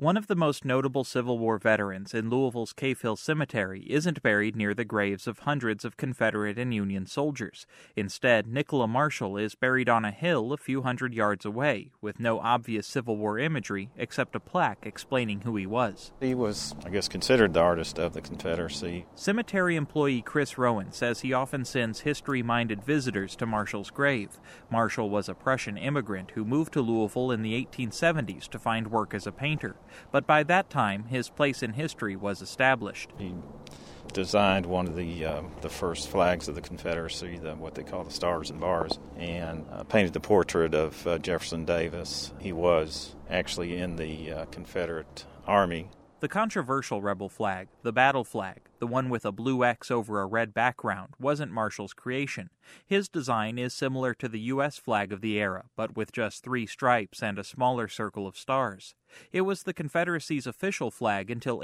One of the most notable Civil War veterans in Louisville's Cave Hill Cemetery isn't buried near the graves of hundreds of Confederate and Union soldiers. Instead, Nicola Marshall is buried on a hill a few hundred yards away, with no obvious Civil War imagery except a plaque explaining who he was. He was, considered the artist of the Confederacy. Cemetery employee Chris Rowan says he often sends history-minded visitors to Marshall's grave. Marshall was a Prussian immigrant who moved to Louisville in the 1870s to find work as a painter. But by that time, his place in history was established. He designed one of the first flags of the Confederacy, what they call the Stars and Bars, and painted the portrait of Jefferson Davis. He was actually in the Confederate Army. The controversial rebel flag, the battle flag, the one with a blue X over a red background, wasn't Marshall's creation. His design is similar to the U.S. flag of the era, but with just 3 stripes and a smaller circle of stars. It was the Confederacy's official flag until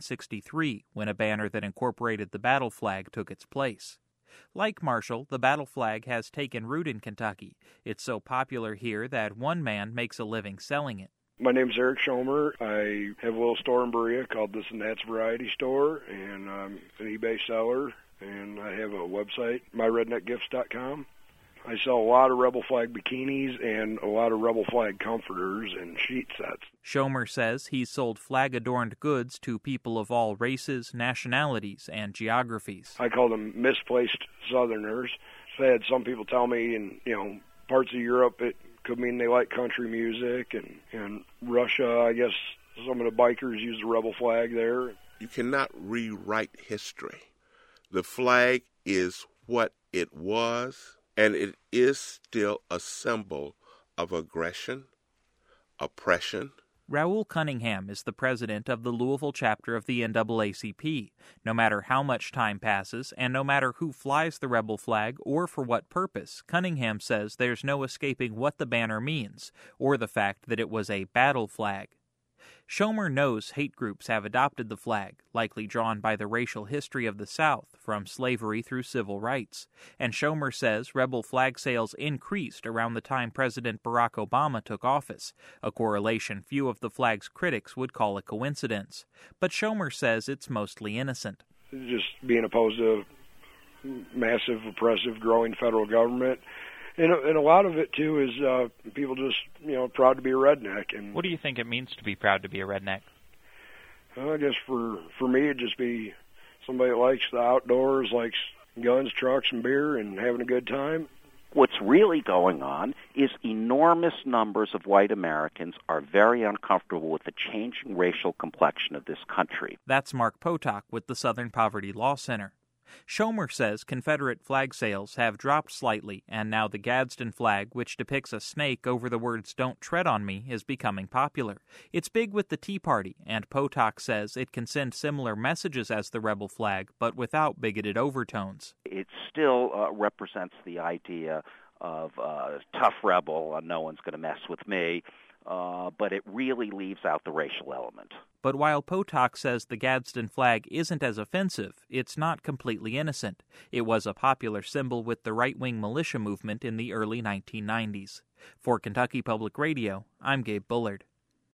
1863, when a banner that incorporated the battle flag took its place. Like Marshall, the battle flag has taken root in Kentucky. It's so popular here that one man makes a living selling it. My name's Eric Schomer. I have a little store in Berea called This and That's Variety Store, and I'm an eBay seller, and I have a website, myredneckgifts.com. I sell a lot of Rebel Flag bikinis and a lot of Rebel Flag comforters and sheet sets. Schomer says he's sold flag-adorned goods to people of all races, nationalities, and geographies. I call them misplaced Southerners. So I had some people tell me in, parts of Europe it could mean they like country music, and Russia, I guess some of the bikers use the rebel flag there. You cannot rewrite history. The flag is what it was, and it is still a symbol of aggression, oppression. Raoul Cunningham is the president of the Louisville chapter of the NAACP. No matter how much time passes, and no matter who flies the rebel flag or for what purpose, Cunningham says there's no escaping what the banner means, or the fact that it was a battle flag. Schomer knows hate groups have adopted the flag, likely drawn by the racial history of the South, from slavery through civil rights. And Schomer says rebel flag sales increased around the time President Barack Obama took office, a correlation few of the flag's critics would call a coincidence. But Schomer says it's mostly innocent. Just being opposed to massive, oppressive, growing federal government. And a lot of it, too, is people just, proud to be a redneck. And what do you think it means to be proud to be a redneck? I guess for me, it'd just be somebody that likes the outdoors, likes guns, trucks, and beer, and having a good time. What's really going on is enormous numbers of white Americans are very uncomfortable with the changing racial complexion of this country. That's Mark Potok with the Southern Poverty Law Center. Schomer says Confederate flag sales have dropped slightly, and now the Gadsden flag, which depicts a snake over the words "Don't tread on me," is becoming popular. It's big with the Tea Party, and Potok says it can send similar messages as the rebel flag, but without bigoted overtones. It still represents the idea of tough rebel, no one's going to mess with me, but it really leaves out the racial element. But while Potok says the Gadsden flag isn't as offensive, it's not completely innocent. It was a popular symbol with the right-wing militia movement in the early 1990s. For Kentucky Public Radio, I'm Gabe Bullard.